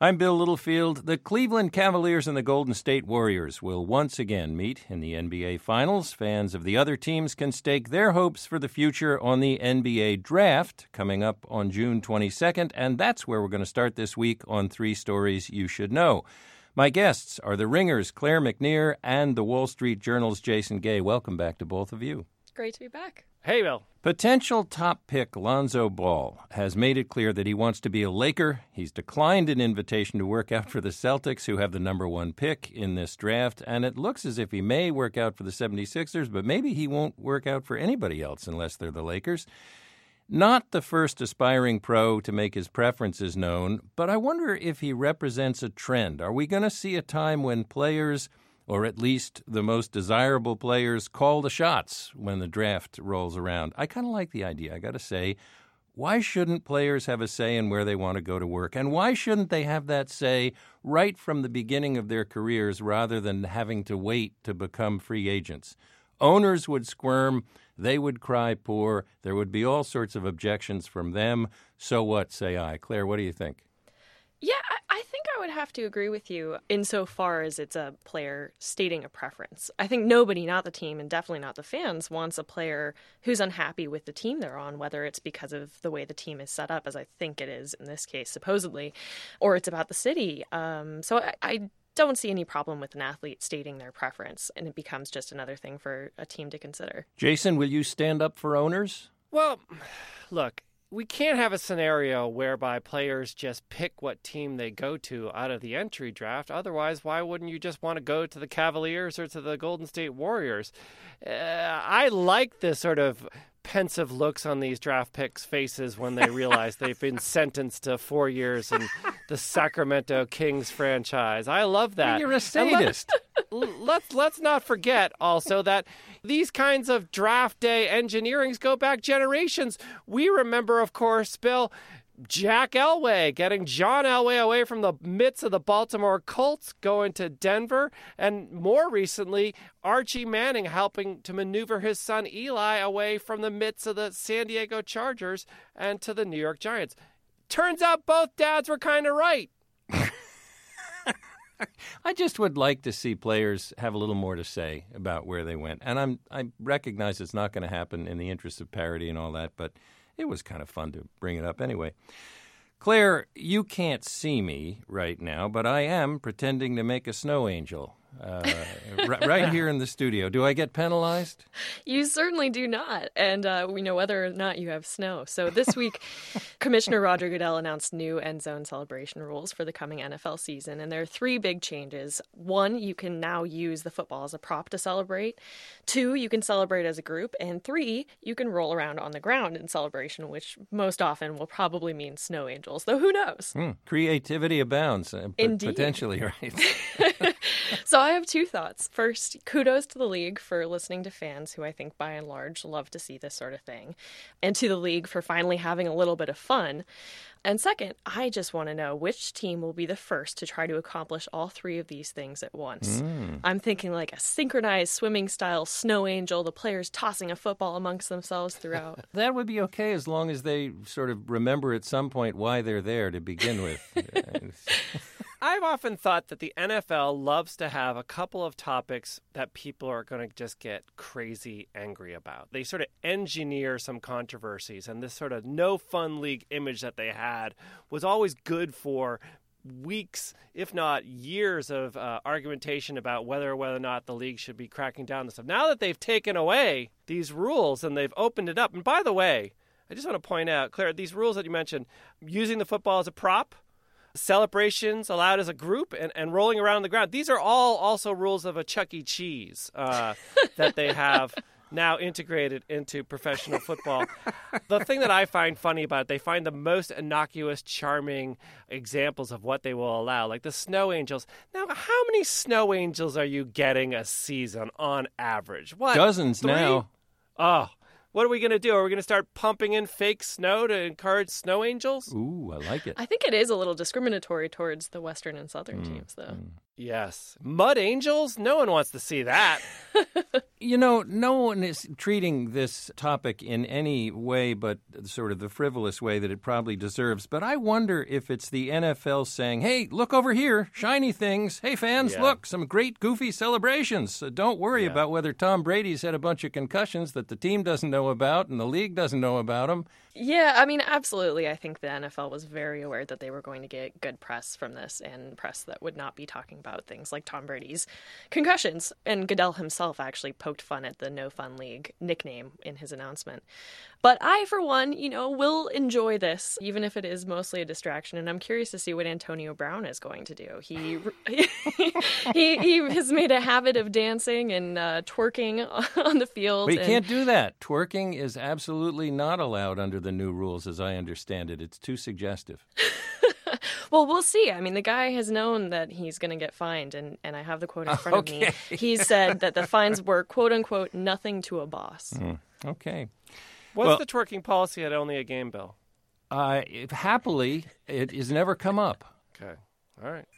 I'm Bill Littlefield. The Cleveland Cavaliers and the Golden State Warriors will once again meet in the NBA Finals. Fans of the other teams can stake their hopes for the future on the NBA Draft coming up on June 22nd, and that's where we're going to start this week on 3 Stories You Should Know. My guests are the Ringer's Claire McNear and the Wall Street Journal's Jason Gay. Welcome back to both of you. Great to be back. Hey, Bill. Potential top pick Lonzo Ball has made it clear that he wants to be a Laker. He's declined an invitation to work out for the Celtics, who have the number 1 pick in this draft. And it looks as if he may work out for the 76ers, but maybe he won't work out for anybody else unless they're the Lakers. Not the first aspiring pro to make his preferences known, but I wonder if he represents a trend. Are we going to see a time when players, or at least the most desirable players, call the shots when the draft rolls around? I kind of like the idea, I got to say. Why shouldn't players have a say in where they want to go to work? And why shouldn't they have that say right from the beginning of their careers rather than having to wait to become free agents? Owners would squirm. They would cry poor. There would be all sorts of objections from them. So what, say I? Claire, what do you think? Yeah, I think I would have to agree with you insofar as it's a player stating a preference. I think nobody, not the team and definitely not the fans, wants a player who's unhappy with the team they're on, whether it's because of the way the team is set up, as I think it is in this case, supposedly, or it's about the city. So I don't see any problem with an athlete stating their preference, and it becomes just another thing for a team to consider. Jason, will you stand up for owners? Well, look, we can't have a scenario whereby players just pick what team they go to out of the entry draft. Otherwise, why wouldn't you just want to go to the Cavaliers or to the Golden State Warriors? I like this sort of pensive looks on these draft picks' faces when they realize they've been sentenced to 4 years in the Sacramento Kings franchise. I love that. You're a sadist. Let's not forget also that these kinds of draft day engineerings go back generations. We remember, of course, Bill, Jack Elway getting John Elway away from the midst of the Baltimore Colts, going to Denver, and more recently, Archie Manning helping to maneuver his son Eli away from the midst of the San Diego Chargers and to the New York Giants. Turns out both dads were kind of right. I just would like to see players have a little more to say about where they went. And I recognize it's not going to happen in the interest of parity and all that, but it was kind of fun to bring it up anyway. Claire, you can't see me right now, but I am pretending to make a snow angel right here in the studio. Do I get penalized? You certainly do not. And we know whether or not you have snow. So this week, Commissioner Roger Goodell announced new end zone celebration rules for the coming NFL season. And there are 3 big changes. 1, you can now use the football as a prop to celebrate. 2, you can celebrate as a group. And 3, you can roll around on the ground in celebration, which most often will probably mean snow angels, though who knows? Creativity abounds. Indeed. Potentially, right? So I have 2 thoughts. First, kudos to the league for listening to fans who I think by and large love to see this sort of thing, and to the league for finally having a little bit of fun. And second, I just want to know which team will be the first to try to accomplish all 3 of these things at once. I'm thinking like a synchronized swimming style snow angel, the players tossing a football amongst themselves throughout. That would be okay as long as they sort of remember at some point why they're there to begin with. I've often thought that the NFL loves to have a couple of topics that people are going to just get crazy angry about. They sort of engineer some controversies, and this sort of no fun league image that they had was always good for weeks, if not years, of argumentation about whether or not the league should be cracking down on this stuff. Now that they've taken away these rules and they've opened it up, and by the way, I just want to point out, Claire, these rules that you mentioned, using the football as a prop, celebrations allowed as a group, and rolling around the ground. These are all also rules of a Chuck E. Cheese that they have now integrated into professional football. The thing that I find funny about it, they find the most innocuous, charming examples of what they will allow, like the snow angels. Now, how many snow angels are you getting a season on average? What? Dozens 3? now. Oh, what are we going to do? Are we going to start pumping in fake snow to encourage snow angels? Ooh, I like it. I think it is a little discriminatory towards the Western and Southern teams, though. Yes. Mud angels? No one wants to see that. You know, no one is treating this topic in any way but sort of the frivolous way that it probably deserves. But I wonder if it's the NFL saying, hey, look over here, shiny things. Hey, fans, look, some great goofy celebrations. Don't worry about whether Tom Brady's had a bunch of concussions that the team doesn't know about and the league doesn't know about them. Yeah, I mean, absolutely. I think the NFL was very aware that they were going to get good press from this and press that would not be talking about things like Tom Brady's concussions. And Goodell himself actually poked fun at the No Fun League nickname in his announcement. But I, for one, will enjoy this, even if it is mostly a distraction. And I'm curious to see what Antonio Brown is going to do. He has made a habit of dancing and twerking on the field. But you can't do that. Twerking is absolutely not allowed under the new rules, as I understand it. It's too suggestive. Well, we'll see. I mean, the guy has known that he's going to get fined, and I have the quote in front of me. He said that the fines were, quote unquote, nothing to a boss. Okay. What's the twerking policy at Only a Game, Bill? Happily, it has never come up. Okay. All right.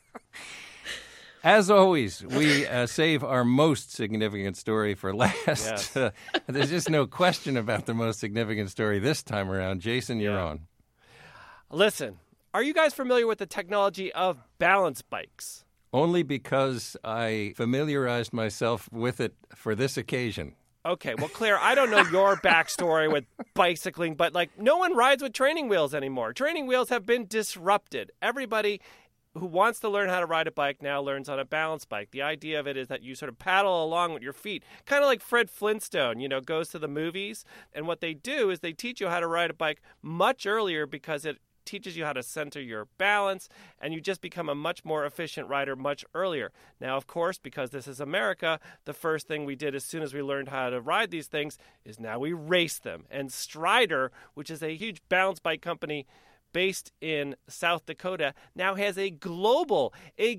As always, we save our most significant story for last. Yes. There's just no question about the most significant story this time around. Jason, you're on. Listen, are you guys familiar with the technology of balance bikes? Only because I familiarized myself with it for this occasion. Okay, well, Claire, I don't know your backstory with bicycling, but, no one rides with training wheels anymore. Training wheels have been disrupted. Everybody who wants to learn how to ride a bike now learns on a balance bike. The idea of it is that you sort of paddle along with your feet, kind of like Fred Flintstone, goes to the movies. And what they do is they teach you how to ride a bike much earlier because it teaches you how to center your balance, and you just become a much more efficient rider much earlier. Now, of course, because this is America, the first thing we did as soon as we learned how to ride these things is now we race them. And Strider, which is a huge balance bike company based in South Dakota, now has a global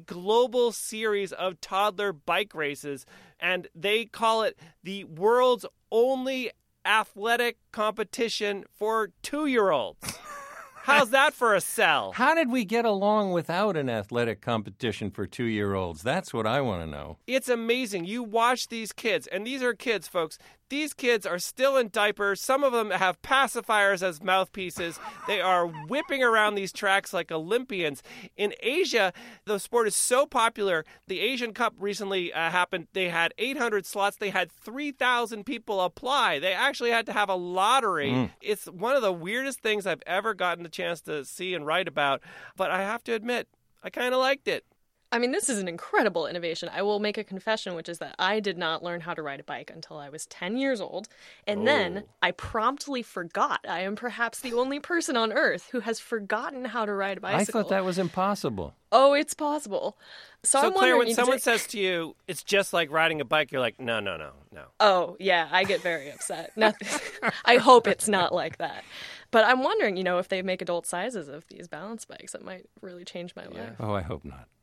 series of toddler bike races, and they call it the world's only athletic competition for 2-year-olds. How's that for a sell? How did we get along without an athletic competition for 2-year-olds? That's what I want to know. It's amazing. You watch these kids, and these are kids, folks. These kids are still in diapers. Some of them have pacifiers as mouthpieces. They are whipping around these tracks like Olympians. In Asia, the sport is so popular. The Asian Cup recently happened. They had 800 slots. They had 3,000 people apply. They actually had to have a lottery. It's one of the weirdest things I've ever gotten the chance to see and write about. But I have to admit, I kind of liked it. I mean, this is an incredible innovation. I will make a confession, which is that I did not learn how to ride a bike until I was 10 years old. And then I promptly forgot. I am perhaps the only person on earth who has forgotten how to ride a bicycle. I thought that was impossible. Oh, it's possible. So I'm Claire, wondering, when someone says to you, it's just like riding a bike, you're like, no. Oh, yeah, I get very upset. I hope it's not like that. But I'm wondering, if they make adult sizes of these balance bikes, it might really change my life. Oh, I hope not.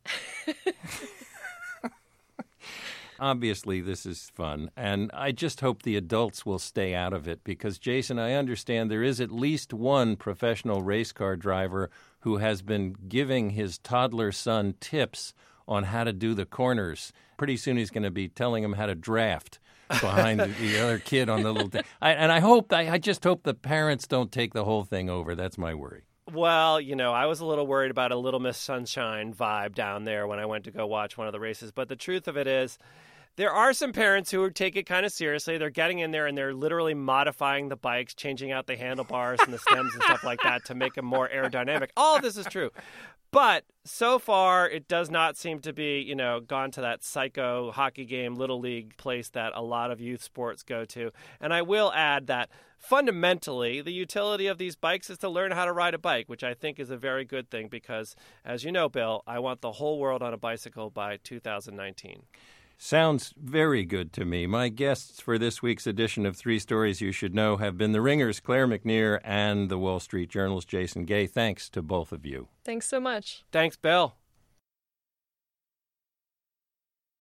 Obviously, this is fun, and I just hope the adults will stay out of it because, Jason, I understand there is at least one professional race car driver who has been giving his toddler son tips on how to do the corners. Pretty soon he's going to be telling him how to draft behind the other kid on the little thing. I just hope the parents don't take the whole thing over. That's my worry. Well, I was a little worried about a Little Miss Sunshine vibe down there when I went to go watch one of the races. But the truth of it is, there are some parents who take it kind of seriously. They're getting in there and they're literally modifying the bikes, changing out the handlebars and the stems and stuff like that to make them more aerodynamic. All of this is true. But so far, it does not seem to be, gone to that psycho hockey game, Little League place that a lot of youth sports go to. And I will add that fundamentally, the utility of these bikes is to learn how to ride a bike, which I think is a very good thing because, as you know, Bill, I want the whole world on a bicycle by 2019. Sounds very good to me. My guests for this week's edition of 3 Stories You Should Know have been the Ringers' Claire McNear and the Wall Street Journal's Jason Gay. Thanks to both of you. Thanks so much. Thanks, Bill.